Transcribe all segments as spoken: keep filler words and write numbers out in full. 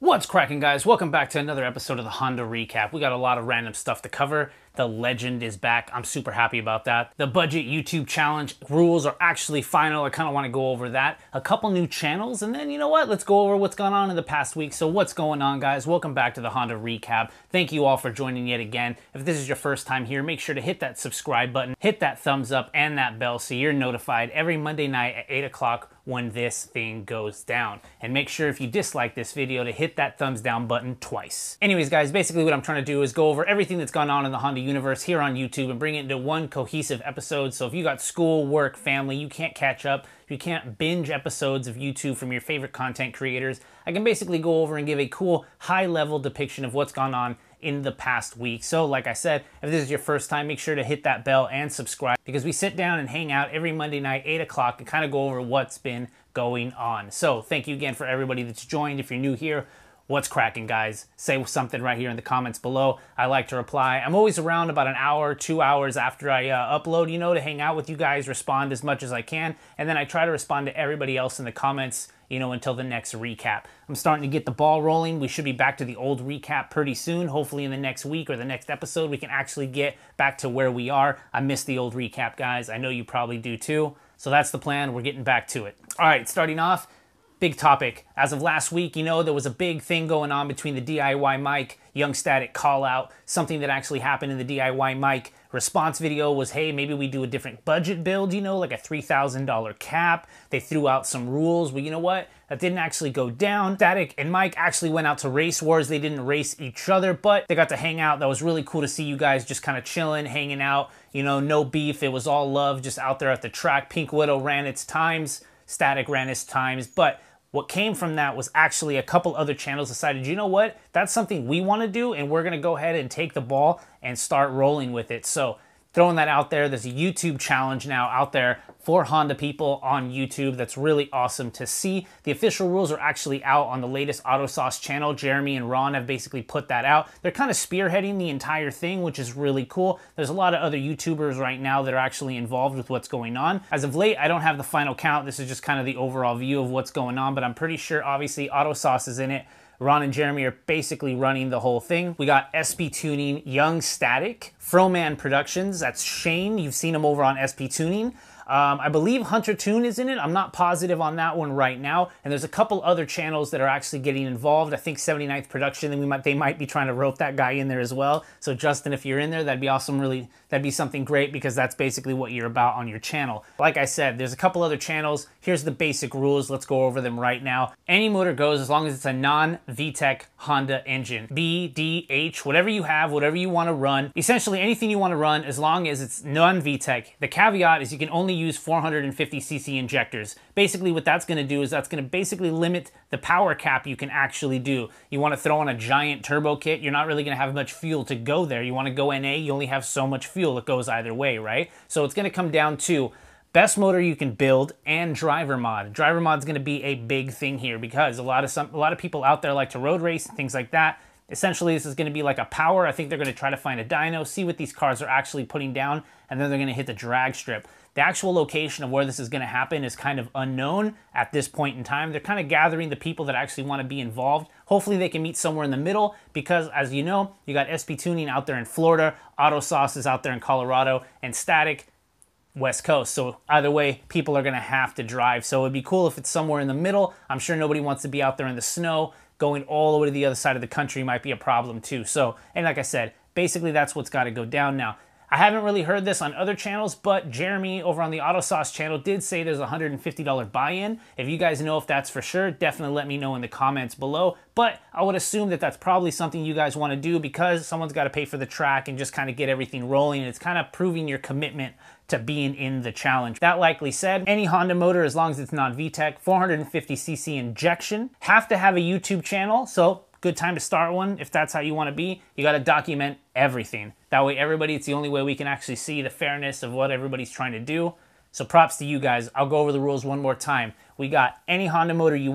What's cracking, guys? Welcome back to another episode of the Honda Recap. We got a lot of random stuff to cover. The Legend is back. I'm super happy about that. The budget YouTube challenge rules are actually final. I kind of want to go over that. A couple new channels, and then you know what? Let's go over what's gone on in the past week. So what's going on, guys? Welcome back to the Honda Recap. Thank you all for joining yet again. If this is your first time here, make sure to hit that subscribe button, hit that thumbs up and that bell so you're notified every Monday night at eight o'clock when this thing goes down. And make sure if you dislike this video to hit that thumbs down button twice. Anyways, guys, basically what I'm trying to do is go over everything that's gone on in the Honda universe here on YouTube and bring it into one cohesive episode. So if you got school, work, family, you can't catch up, you can't binge episodes of YouTube from your favorite content creators, I can basically go over and give a cool high-level depiction of what's gone on in the past week. So like I said, if this is your first time, make sure to hit that bell and subscribe because we sit down and hang out every Monday night, eight o'clock, and kind of go over what's been going on. So thank you again for everybody that's joined. If you're new here, what's cracking, guys? Say something right here in the comments below. I like to reply. I'm always around about an hour, two hours after I uh, upload, you know, to hang out with you guys, respond as much as I can, and then I try to respond to everybody else in the comments, you know, until the next recap. I'm starting to get the ball rolling. We should be back to the old recap pretty soon. Hopefully in the next week or the next episode, we can actually get back to where we are. I miss the old recap, guys. I know you probably do too. So that's the plan. We're getting back to it. All right, starting off, big topic. As of last week, you know, there was a big thing going on between the D I Y Mike, Young Static call out. Something that actually happened in the D I Y Mike response video was, hey, maybe we do a different budget build, you know, like a three thousand dollar cap. They threw out some rules. Well, you know what? That didn't actually go down. Static and Mike actually went out to race wars. They didn't race each other, but they got to hang out. That was really cool to see you guys just kind of chilling, hanging out, you know, no beef. It was all love just out there at the track. Pink Widow ran its times. Static ran its times, but what came from that was actually a couple other channels decided, you know what, that's something we want to do, and we're going to go ahead and take the ball and start rolling with it. So throwing that out there, there's a YouTube challenge now out there for Honda people on YouTube. That's really awesome to see. The official rules are actually out on the latest Autosauce channel. Jeremy and Ron have basically put that out. They're kind of spearheading the entire thing, which is really cool. There's a lot of other YouTubers right now that are actually involved with what's going on. As of late, I don't have the final count. This is just kind of the overall view of what's going on, but I'm pretty sure obviously Autosauce is in it. Ron and Jeremy are basically running the whole thing. We got S P Tuning, Young Static, Froman Productions, that's Shane. You've seen him over on S P Tuning. Um, I believe Hunter Tune is in it. I'm not positive on that one right now. And there's a couple other channels that are actually getting involved. I think seventy-ninth Production, and we might they might be trying to rope that guy in there as well. So Justin, if you're in there, that'd be awesome. Really, that'd be something great because that's basically what you're about on your channel. Like I said, there's a couple other channels. Here's the basic rules. Let's go over them right now. Any motor goes as long as it's a non-V TEC Honda engine. B, D, H, whatever you have, whatever you want to run. Essentially anything you want to run as long as it's non-V TEC. The caveat is you can only use four hundred fifty c c injectors. Basically what that's going to do is that's going to basically limit the power cap you can actually do. You want to throw on a giant turbo kit, you're not really going to have much fuel to go there. You want to go N A, you only have so much fuel. It goes either way, right? So it's going to come down to best motor you can build and driver mod. Driver mod is going to be a big thing here because a lot of some a lot of people out there like to road race and things like that. Essentially, this is going to be like a power. I think they're going to try to find a dyno, see what these cars are actually putting down, and then they're going to hit the drag strip. The actual location of where this is going to happen is kind of unknown at this point in time. They're kind of gathering the people that actually want to be involved. Hopefully they can meet somewhere in the middle because, as you know, you got S P Tuning out there in Florida, Autosauce is out there in Colorado, and Static West Coast. So either way, people are going to have to drive. So it'd be cool if it's somewhere in the middle. I'm sure nobody wants to be out there in the snow. Going all the way to the other side of the country might be a problem too. So, and like I said, basically that's what's got to go down now. I haven't really heard this on other channels, but Jeremy over on the Autosauce channel did say there's a one hundred fifty dollar buy-in. If you guys know if that's for sure, definitely let me know in the comments below. But I would assume that that's probably something you guys want to do because someone's got to pay for the track and just kind of get everything rolling. And it's kind of proving your commitment to being in the challenge. That likely said, any Honda motor, as long as it's non-V TEC, four hundred fifty c c injection, have to have a YouTube channel. So good time to start one if that's how you want to be. You got to document everything. That way everybody, it's the only way we can actually see the fairness of what everybody's trying to do. So props to you guys. I'll go over the rules one more time. We got any Honda motor you want.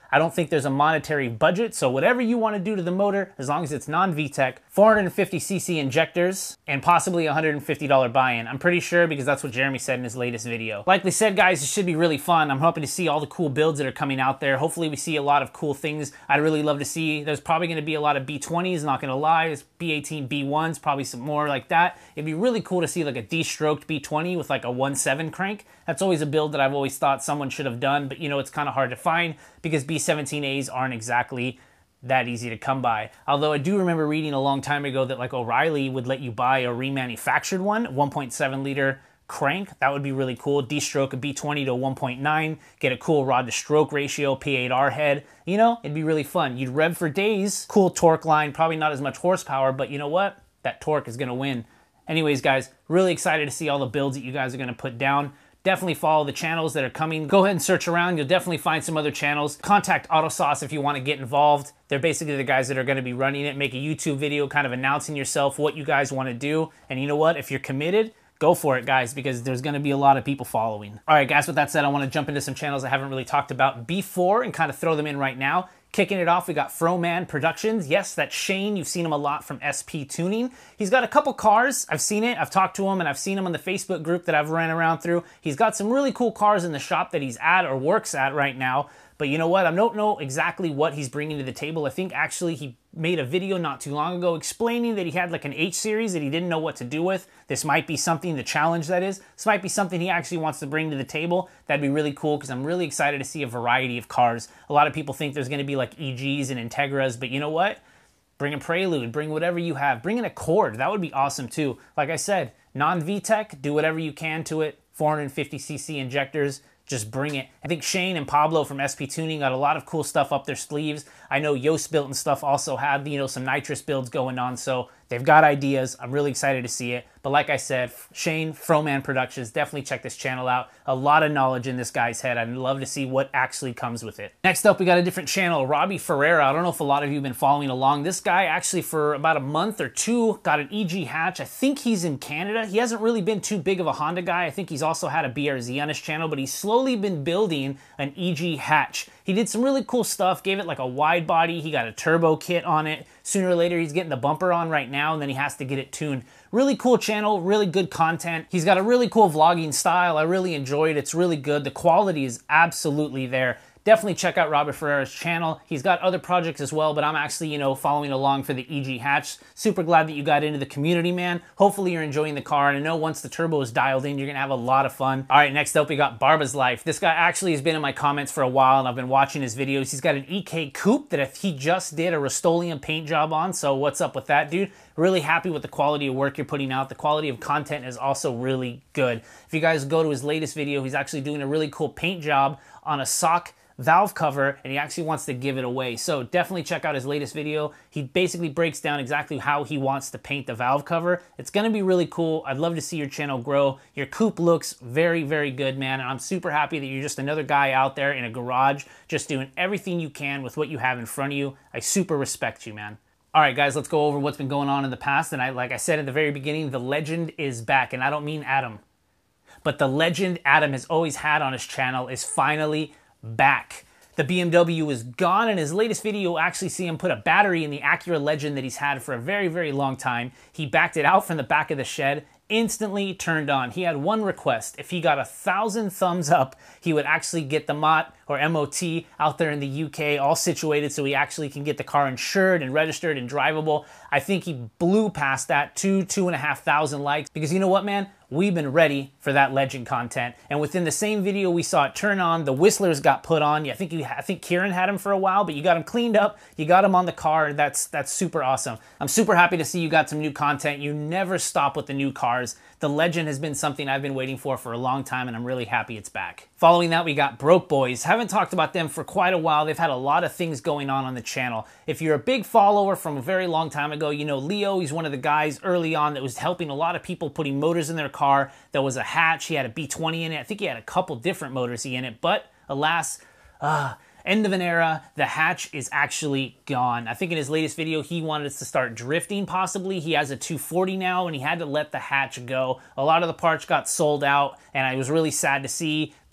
I don't think there's a monetary budget, so whatever you want to do to the motor, as long as it's non-V TEC, four hundred fifty c c injectors, and possibly a one hundred fifty dollar buy-in. I'm pretty sure because that's what Jeremy said in his latest video. Likely said, guys, it should be really fun. I'm hoping to see all the cool builds that are coming out there. Hopefully we see a lot of cool things I'd really love to see. There's probably going to be a lot of B twenties, not going to lie. There's B eighteen B ones, probably some more like that. It'd be really cool to see like a de-stroked B twenty with like a one seven crank. That's always a build that I've always thought someone should have done, but you know, it's kind of hard to find because B seventeen A's aren't exactly that easy to come by. Although I do remember reading a long time ago that like O'Reilly would let you buy a remanufactured one, one point seven liter crank. That would be really cool. De-stroke a B twenty to a one point nine, get a cool rod to stroke ratio, P eight R head. You know, it'd be really fun. You'd rev for days, cool torque line, probably not as much horsepower, but you know what? That torque is gonna win. Anyways, guys, really excited to see all the builds that you guys are gonna put down. Definitely follow the channels that are coming. Go ahead and search around. You'll definitely find some other channels. Contact Autosauce if you want to get involved. They're basically the guys that are going to be running it. Make a YouTube video kind of announcing yourself, what you guys want to do. And you know what? If you're committed, go for it, guys, because there's going to be a lot of people following. All right, guys, with that said, I want to jump into some channels I haven't really talked about before and kind of throw them in right now. Kicking it off, we got Froman Productions. Yes, that's Shane. You've seen him a lot from S P Tuning. He's got a couple cars. I've seen it. I've talked to him, and I've seen him on the Facebook group that I've ran around through. He's got some really cool cars in the shop that he's at or works at right now. But you know what? I don't know exactly what he's bringing to the table. I think actually he made a video not too long ago explaining that he had like an H series that he didn't know what to do with. This might be something, the challenge that is, this might be something he actually wants to bring to the table. That'd be really cool because I'm really excited to see a variety of cars. A lot of people think there's going to be like E Gs and Integras, but you know what? Bring a Prelude, bring whatever you have. Bring an Accord, that would be awesome too. Like I said, non-V TEC, do whatever you can to it. four hundred fifty c c injectors. Just bring it. I think Shane and Pablo from S P Tuning got a lot of cool stuff up their sleeves. I know Yoast Built and stuff also had, you know, some nitrous builds going on, so they've got ideas. I'm really excited to see it. But like I said, Shane, Froman Productions, definitely check this channel out. A lot of knowledge in this guy's head. I'd love to see what actually comes with it. Next up, we got a different channel, Robbie Ferreira. I don't know if a lot of you have been following along. This guy actually for about a month or two got an E G hatch. I think he's in Canada. He hasn't really been too big of a Honda guy. I think he's also had a B R Z on his channel, but he's slowly been building an E G hatch. He did some really cool stuff, gave it like a wide body. He got a turbo kit on it. Sooner or later, he's getting the bumper on right now, and then he has to get it tuned. Really cool channel, really good content. He's got a really cool vlogging style. I really enjoy it. It's really good. The quality is absolutely there. Definitely check out Robert Ferreira's channel. He's got other projects as well, but I'm actually, you know, following along for the E G hatch. Super glad that you got into the community, man. Hopefully you're enjoying the car, and I know once the turbo is dialed in, you're gonna have a lot of fun. All right, next up, we got Barba's Life. This guy actually has been in my comments for a while, and I've been watching his videos. He's got an E K Coupe that he just did a Rust-Oleum paint job on, so what's up with that, dude? Really happy with the quality of work you're putting out. The quality of content is also really good. If you guys go to his latest video, he's actually doing a really cool paint job on a sock valve cover, and he actually wants to give it away. So definitely check out his latest video. He basically breaks down exactly how he wants to paint the valve cover. It's gonna be really cool. I'd love to see your channel grow. Your coupe looks very, very good, man, and I'm super happy that you're just another guy out there in a garage just doing everything you can with what you have in front of you. I super respect you, man. All right, guys, let's go over what's been going on in the past. And I, like I said at the very beginning, the legend is back, and I don't mean Adam, but the legend Adam has always had on his channel is finally back. The B M W is gone. In his latest video, you'll actually see him put a battery in the Acura Legend that he's had for a very, very long time. He backed it out from the back of the shed, instantly turned on. He had one request. If he got a thousand thumbs up, he would actually get the M O T or M O T out there in the U K all situated so he actually can get the car insured and registered and drivable. I think he blew past that two, two and a half thousand likes because you know what, man? We've been ready for that legend content. And within the same video, we saw it turn on. The whistlers got put on. Yeah, I think you, I think Kieran had him for a while, but you got him cleaned up. You got him on the car. That's that's super awesome. I'm super happy to see you got some new content. You never stop with the new cars. The legend has been something I've been waiting for for a long time, and I'm really happy it's back. Following that, we got Broke Boys. Haven't talked about them for quite a while. They've had a lot of things going on on the channel. If you're a big follower from a very long time ago, you know Leo. He's one of the guys early on that was helping a lot of people putting motors in their car. There was a hatch. He had a B twenty in it. I think he had a couple different motors in it, but alas, uh, end of an era. The hatch is actually gone. I think in his latest video, he wanted us to start drifting possibly. He has a two forty now, and he had to let the hatch go. A lot of the parts got sold out, and I was really sad to see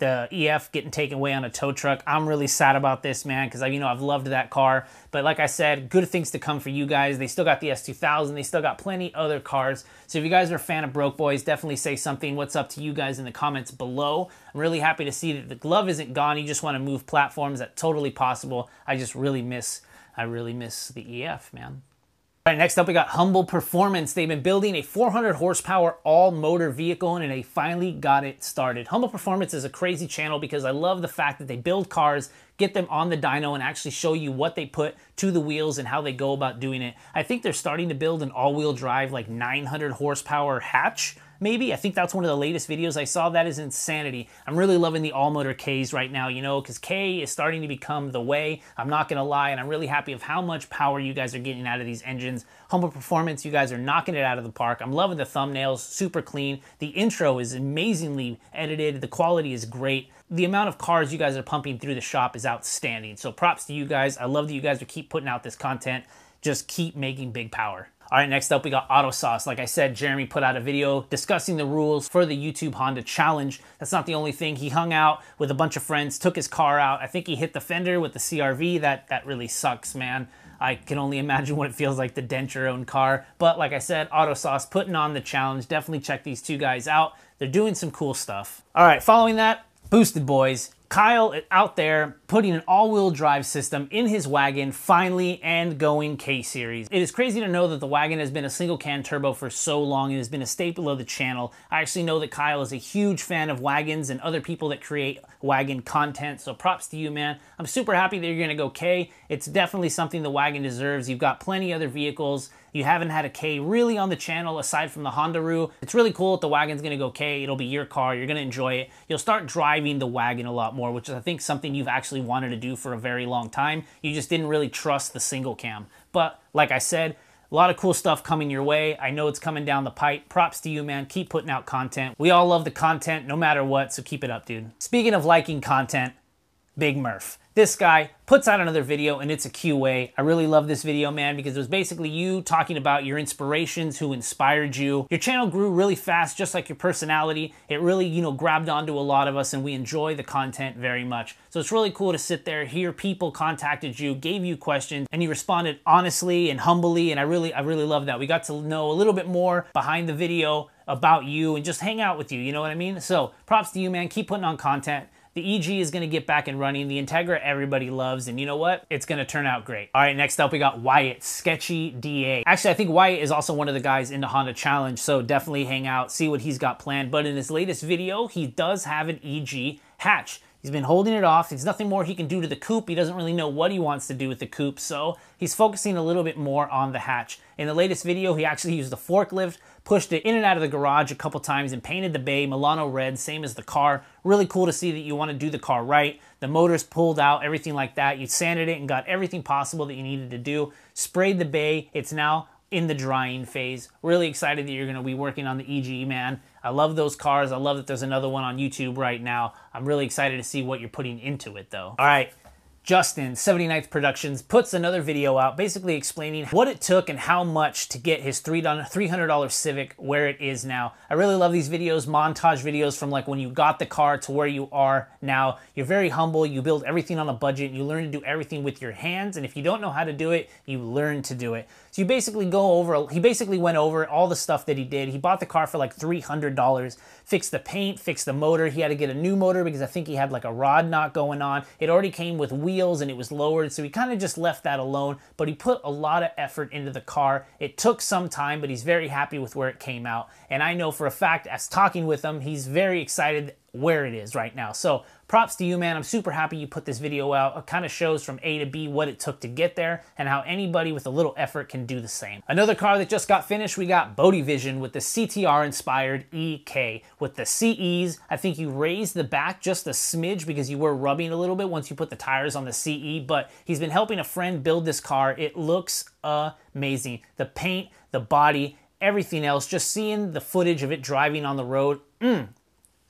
the E F getting taken away on a tow truck. I'm really sad about this, man, because, you know, I've loved that car. But like I said, good things to come for you guys. They still got the S two thousand. They still got plenty other cars. So if you guys are a fan of Broke Boys, definitely say something. What's up to you guys in the comments below. I'm really happy to see that the glove isn't gone. You just want to move platforms. That's totally possible. I just really miss, I really miss the E F, man. All right, next up we got Humble Performance. They've been building a four hundred horsepower all-motor vehicle and they finally got it started. Humble Performance is a crazy channel because I love the fact that they build cars, get them on the dyno, and actually show you what they put to the wheels and how they go about doing it. I think they're starting to build an all-wheel drive, like nine hundred horsepower hatch. Maybe. I think that's one of the latest videos I saw. That is insanity. I'm really loving the all-motor Ks right now, you know, because K is starting to become the way. I'm not going to lie, and I'm really happy of how much power you guys are getting out of these engines. Humble Performance, you guys are knocking it out of the park. I'm loving the thumbnails, super clean. The intro is amazingly edited. The quality is great. The amount of cars you guys are pumping through the shop is outstanding. So props to you guys. I love that you guys are keep putting out this content. Just keep making big power. All right, next up we got Autosauce. Like I said, Jeremy put out a video discussing the rules for the YouTube Honda Challenge. That's not the only thing. He hung out with a bunch of friends, took his car out. I think he hit the fender with the C R V. That, that really sucks, man. I can only imagine what it feels like to dent your own car. But like I said, Autosauce putting on the challenge. Definitely check these two guys out. They're doing some cool stuff. All right, following that, Boosted Boys. Kyle out there putting an all-wheel drive system in his wagon, finally, and going K-Series. It is crazy to know that the wagon has been a single can turbo for so long. It has been a staple of the channel. I actually know that Kyle is a huge fan of wagons and other people that create wagon content, so props to you, man. I'm super happy that you're gonna go K. It's definitely something the wagon deserves. You've got plenty other vehicles. You haven't had a K really on the channel aside from the Hondaroo. It's really cool if the wagon's gonna go K. It'll be your car. You're gonna enjoy it. You'll start driving the wagon a lot more, which is I think something you've actually wanted to do for a very long time. You just didn't really trust the single cam. But like I said, a lot of cool stuff coming your way. I know it's coming down the pipe. Props to you, man. Keep putting out content. We all love the content no matter what, so keep it up, dude. Speaking of liking content, Big Murph. This guy puts out another video and it's a Q A. I really love this video, man, because it was basically you talking about your inspirations, who inspired you. Your channel grew really fast, just like your personality. It really, you know, grabbed onto a lot of us and we enjoy the content very much. So it's really cool to sit there, hear people contacted you, gave you questions, and you responded honestly and humbly, and I really, I really love that. We got to know a little bit more behind the video about you and just hang out with you, you know what I mean? So props to you, man. Keep putting on content. The E G is going to get back and running. The Integra everybody loves, and you know what? It's going to turn out great. All right, next up we got Wyatt, Sketchy D A. Actually, I think Wyatt is also one of the guys in the Honda Challenge, so definitely hang out, see what he's got planned. But in his latest video, he does have an E G hatch. He's been holding it off. There's nothing more he can do to the coupe. He doesn't really know what he wants to do with the coupe, so he's focusing a little bit more on the hatch. In the latest video, he actually used the forklift, pushed it in and out of the garage a couple times, and painted the bay Milano red, same as the car. Really cool to see that you want to do the car right. The motor's pulled out, everything like that. You sanded it and got everything possible that you needed to do. Sprayed the bay. It's now in the drying phase. Really excited that you're going to be working on the E G, man. I love those cars. I love that there's another one on YouTube right now. I'm really excited to see what you're putting into it, though. All right. Justin, seventy-ninth Productions, puts another video out basically explaining what it took and how much to get his three hundred dollar Civic where it is now. I really love these videos, montage videos from like when you got the car to where you are now. You're very humble, you build everything on a budget, you learn to do everything with your hands, and if you don't know how to do it, you learn to do it. So you basically go over, he basically went over all the stuff that he did. He bought the car for like three hundred dollars, fixed the paint, fixed the motor. He had to get a new motor because I think he had like a rod knot going on. It already came with wheels and it was lowered, so he kind of just left that alone, but he put a lot of effort into the car. It took some time, but he's very happy with where it came out. And I know for a fact, as talking with him, he's very excited where it is right now. So props to you, man. I'm super happy you put this video out. It kind of shows from A to B what it took to get there and how anybody with a little effort can do the same. Another car that just got finished, we got Bodie Vision with the C T R inspired E K. With the C Es, I think you raised the back just a smidge because you were rubbing a little bit once you put the tires on the C E, but he's been helping a friend build this car. It looks amazing. The paint, the body, everything else, just seeing the footage of it driving on the road, mm,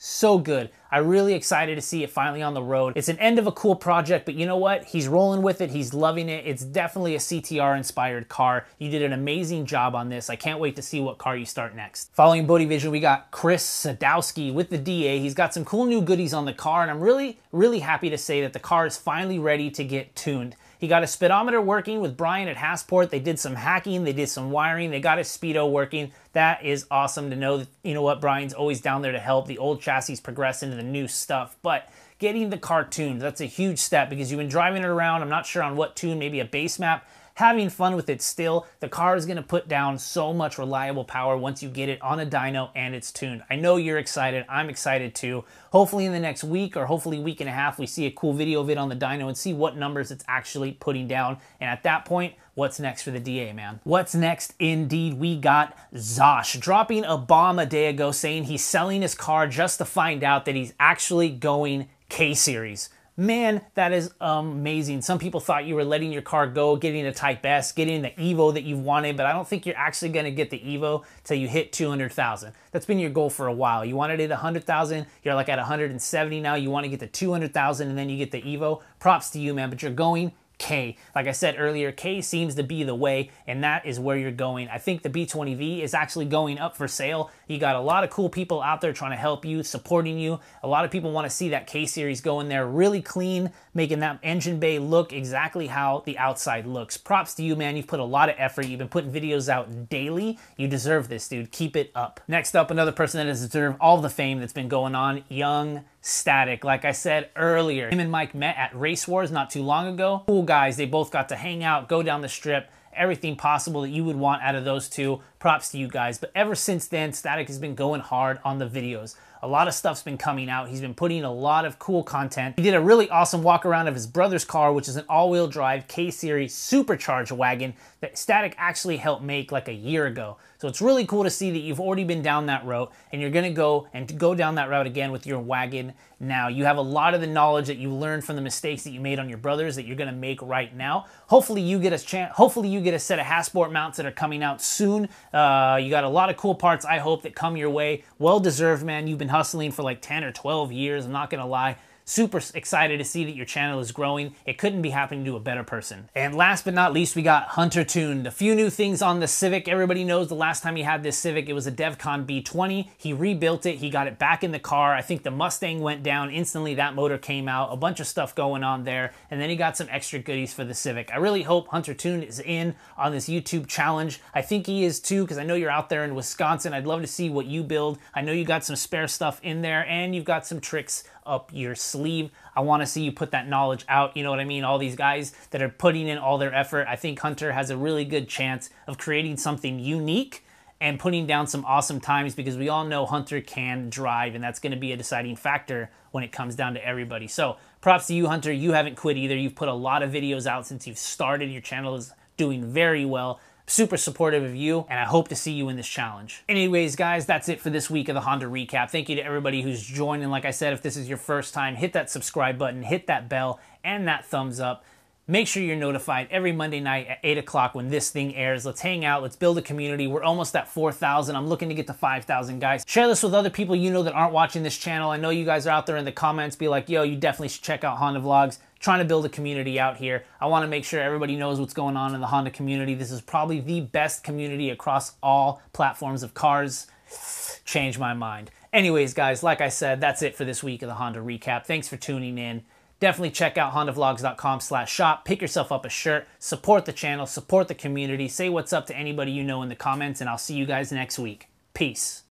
so good. I'm really excited to see it finally on the road. It's an end of a cool project, but you know what? He's rolling with it. He's loving it. It's definitely a C T R-inspired car. You did an amazing job on this. I can't wait to see what car you start next. Following Bodie Vision, we got Chris Sadowski with the D A. He's got some cool new goodies on the car, and I'm really, really happy to say that the car is finally ready to get tuned. He got a speedometer working with Brian at Hassport. They did some hacking, they did some wiring, they got his speedo working. That is awesome to know that, you know what, Brian's always down there to help. The old chassis progress into the new stuff, but getting the car tuned, that's a huge step because you've been driving it around, I'm not sure on what tune, maybe a base map, having fun with it still. The car is gonna put down so much reliable power once you get it on a dyno and it's tuned. I know you're excited, I'm excited too. Hopefully in the next week or hopefully week and a half, we see a cool video of it on the dyno and see what numbers it's actually putting down. And at that point, what's next for the D A, man? What's next? Indeed, we got Zosh dropping a bomb a day ago saying he's selling his car just to find out that he's actually going K-Series. Man, that is amazing. Some people thought you were letting your car go, getting a Type S, getting the Evo that you wanted, but I don't think you're actually going to get the Evo till you hit two hundred thousand. That's been your goal for a while. You wanted it at one hundred thousand, you're like at one hundred seventy now, you want to get to two hundred thousand and then you get the Evo. Props to you, man, but you're going K. Like I said earlier, K seems to be the way, and that is where you're going. I think the B twenty V is actually going up for sale. You got a lot of cool people out there trying to help you, supporting you. A lot of people want to see that K-Series go in there really clean, making that engine bay look exactly how the outside looks. Props to you, man. You've put a lot of effort. You've been putting videos out daily. You deserve this, dude. Keep it up. Next up, another person that has deserved all the fame that's been going on, Young Static. Like I said earlier, him and Mike met at Race Wars not too long ago. Cool guys. They both got to hang out, go down the strip, everything possible that you would want out of those two. Props to you guys. But ever since then, Static has been going hard on the videos. A lot of stuff's been coming out. He's been putting a lot of cool content. He did a really awesome walk around of his brother's car, which is an all-wheel drive K-Series supercharged wagon that Static actually helped make like a year ago. So it's really cool to see that you've already been down that route and you're gonna go and go down that route again with your wagon now. You have a lot of the knowledge that you learned from the mistakes that you made on your brothers that you're gonna make right now. Hopefully you get a chance, hopefully you get a set of Hassport mounts that are coming out soon. Uh, you got a lot of cool parts, I hope, that come your way. Well deserved, man. You've been hustling for like ten or twelve years, I'm not gonna lie. Super excited to see that your channel is growing. It couldn't be happening to a better person. And last but not least, we got Hunter Tuned. A few new things on the Civic. Everybody knows the last time he had this Civic, it was a DevCon B twenty. He rebuilt it. He got it back in the car. I think the Mustang went down. Instantly, that motor came out. A bunch of stuff going on there. And then he got some extra goodies for the Civic. I really hope Hunter Tuned is in on this YouTube challenge. I think he is too, because I know you're out there in Wisconsin. I'd love to see what you build. I know you got some spare stuff in there, and you've got some tricks up your sleeve. I want to see you put that knowledge out. You know what I mean? All these guys that are putting in all their effort. I think Hunter has a really good chance of creating something unique and putting down some awesome times, because we all know Hunter can drive, and that's going to be a deciding factor when it comes down to everybody. So props to you, Hunter. You haven't quit either. You've put a lot of videos out since you've started. Your channel is doing very well. Super supportive of you, and I hope to see you in this challenge. Anyways, guys, that's it for this week of the Honda Recap. Thank you to everybody who's joined, and like I said, if this is your first time, hit that subscribe button, hit that bell, and that thumbs up. Make sure you're notified every Monday night at eight o'clock when this thing airs. Let's hang out. Let's build a community. We're almost at four thousand. I'm looking to get to five thousand, guys. Share this with other people you know that aren't watching this channel. I know you guys are out there in the comments. Be like, yo, you definitely should check out Honda Vlogs. Trying to build a community out here. I want to make sure everybody knows what's going on in the Honda community. This is probably the best community across all platforms of cars. Change my mind. Anyways, guys, like I said, that's it for this week of the Honda Recap. Thanks for tuning in. Definitely check out honda vlogs dot com slash shop. Pick yourself up a shirt. Support the channel. Support the community. Say what's up to anybody you know in the comments, and I'll see you guys next week. Peace.